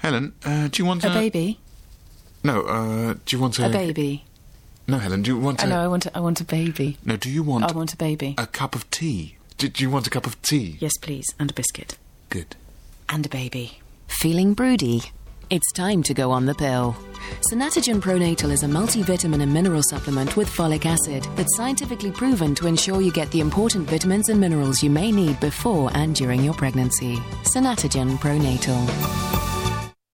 Helen, do you want A baby? No, do you want A baby. No, Helen, do you want No, I want a baby. No, do you want... I want a baby. A cup of tea? Do you want a cup of tea? Yes, please, and a biscuit. Good. And a baby. Feeling broody? It's time to go on the pill. Sanatogen Pronatal is a multivitamin and mineral supplement with folic acid that's scientifically proven to ensure you get the important vitamins and minerals you may need before and during your pregnancy. Sanatogen Pronatal.